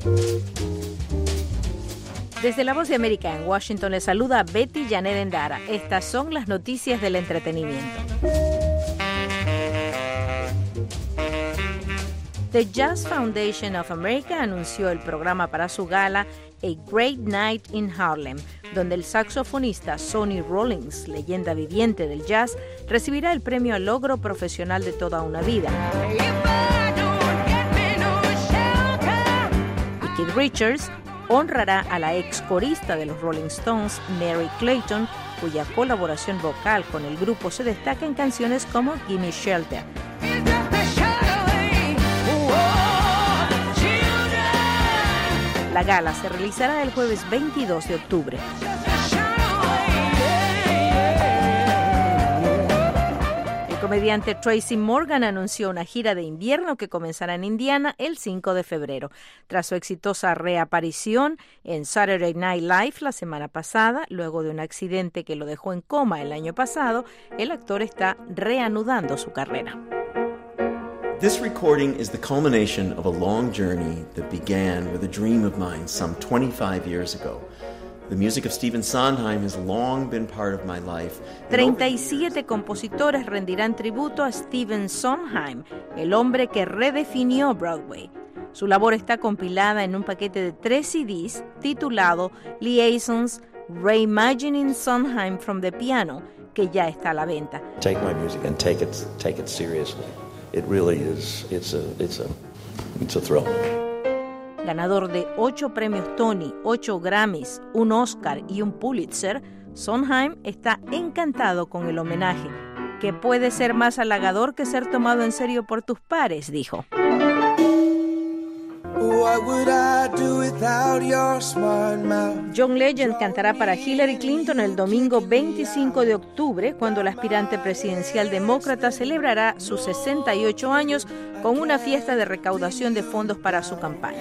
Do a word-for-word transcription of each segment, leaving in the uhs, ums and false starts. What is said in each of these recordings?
Desde La Voz de América en Washington les saluda Betty Janet Endara. Estas son las noticias del entretenimiento. The Jazz Foundation of America anunció el programa para su gala A Great Night in Harlem, donde el saxofonista Sonny Rollins, leyenda viviente del jazz, recibirá el premio al logro profesional de toda una vida. Y Keith Richards honrará a la ex corista de los Rolling Stones, Mary Clayton, cuya colaboración vocal con el grupo se destaca en canciones como Gimme Shelter. La gala se realizará el jueves veintidós de octubre. El comediante Tracy Morgan anunció una gira de invierno que comenzará en Indiana el cinco de febrero. Tras su exitosa reaparición en Saturday Night Live la semana pasada, luego de un accidente que lo dejó en coma el año pasado, el actor está reanudando su carrera. This recording is the culmination of a long journey that began with a dream of mine some twenty-five years ago. The music of Stephen Sondheim has long been part of my life. treinta y siete compositores rendirán tributo a Stephen Sondheim, el hombre que redefinió Broadway. Su labor está compilada en un paquete de tres C Ds titulado Liaisons, Reimagining Sondheim from the Piano, que ya está a la venta. Take my music and take it, take it seriously. It really is, it's a, it's a, it's a thrill. Ganador de ocho premios Tony, ocho Grammys, un Oscar y un Pulitzer, Sondheim está encantado con el homenaje. ¿Qué puede ser más halagador que ser tomado en serio por tus pares?, dijo. John Legend cantará para Hillary Clinton el domingo veinticinco de octubre, cuando la aspirante presidencial demócrata celebrará sus sesenta y ocho años con una fiesta de recaudación de fondos para su campaña.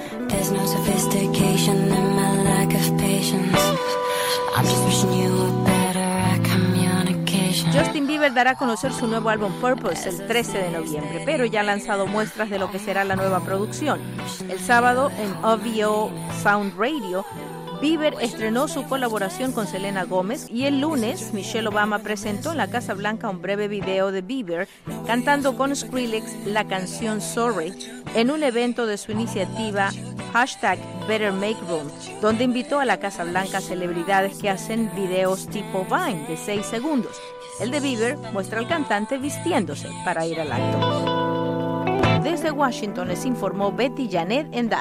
Justin Bieber dará a conocer su nuevo álbum Purpose el trece de noviembre, pero ya ha lanzado muestras de lo que será la nueva producción. El sábado en O V O Sound Radio, Bieber estrenó su colaboración con Selena Gómez y el lunes Michelle Obama presentó en la Casa Blanca un breve video de Bieber cantando con Skrillex la canción Sorry en un evento de su iniciativa hashtag Better Make Room, donde invitó a la Casa Blanca celebridades que hacen videos tipo Vine de seis segundos. El de Bieber muestra al cantante vistiéndose para ir al acto. Desde Washington les informó Betty Janet Endara.